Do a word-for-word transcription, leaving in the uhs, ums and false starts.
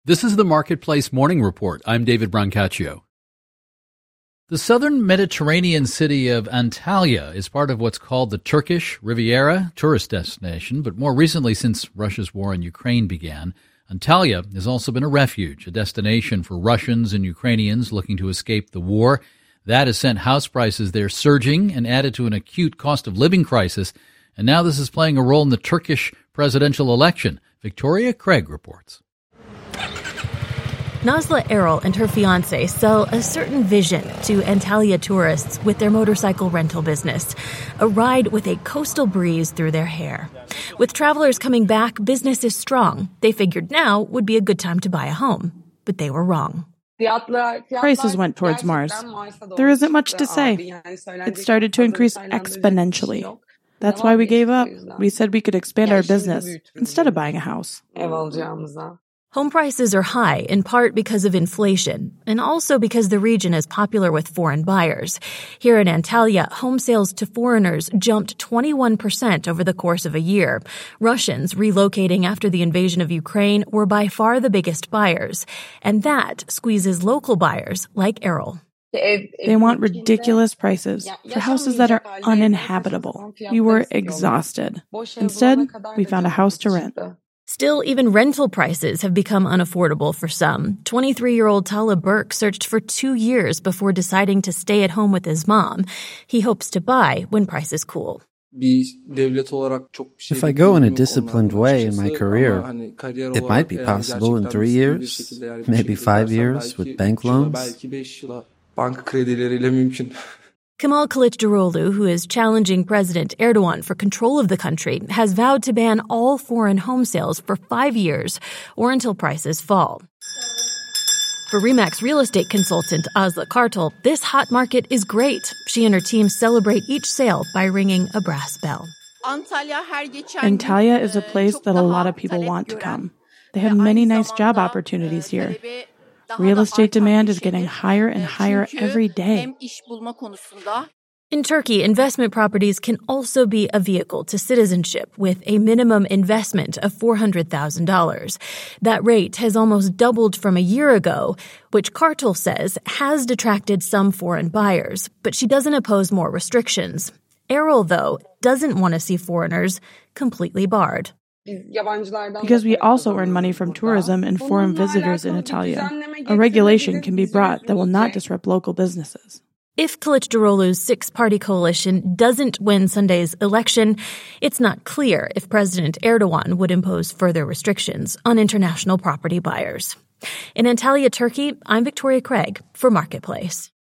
This is the Marketplace Morning Report. I'm David Brancaccio. The southern Mediterranean city of Antalya is part of what's called the Turkish Riviera tourist destination, but more recently, since Russia's war in Ukraine began, Antalya has also been a refuge, a destination for Russians and Ukrainians looking to escape the war. That has sent house prices there surging and added to an acute cost of living crisis, and now this is playing a role in the Turkish presidential election. Victoria Craig reports. Nazlı Erol and her fiancé sell a certain vision to Antalya tourists with their motorcycle rental business, a ride with a coastal breeze through their hair. With travelers coming back, business is strong. They figured now would be a good time to buy a home, but they were wrong. Prices went towards Mars. There isn't much to say. It started to increase exponentially. That's why we gave up. We said we could expand our business instead of buying a house. Home prices are high, in part because of inflation, and also because the region is popular with foreign buyers. Here in Antalya, home sales to foreigners jumped twenty-one percent over the course of a year. Russians relocating after the invasion of Ukraine were by far the biggest buyers, and that squeezes local buyers like Erol. They want ridiculous prices for houses that are uninhabitable. We were exhausted. Instead, we found a house to rent. Still, even rental prices have become unaffordable for some. twenty-three-year-old Tala Burke searched for two years before deciding to stay at home with his mom. He hopes to buy when prices cool. If I go in a disciplined way in my career, it might be possible in three years, maybe five years with bank loans. Kemal Kılıçdaroğlu, who is challenging President Erdogan for control of the country, has vowed to ban all foreign home sales for five years or until prices fall. For RE/MAX real estate consultant Aslı Kartal, this hot market is great. She and her team celebrate each sale by ringing a brass bell. Antalya is a place that a lot of people want to come. They have many nice job opportunities here. Real estate demand is getting higher and higher every day. In Turkey, investment properties can also be a vehicle to citizenship with a minimum investment of four hundred thousand dollars. That rate has almost doubled from a year ago, which Kartal says has detracted some foreign buyers, but she doesn't oppose more restrictions. Erol, though, doesn't want to see foreigners completely barred. Because we also earn money from tourism and foreign visitors in Antalya. A regulation can be brought that will not disrupt local businesses. If Kılıçdaroğlu's six-party coalition doesn't win Sunday's election, it's not clear if President Erdogan would impose further restrictions on international property buyers. In Antalya, Turkey, I'm Victoria Craig for Marketplace.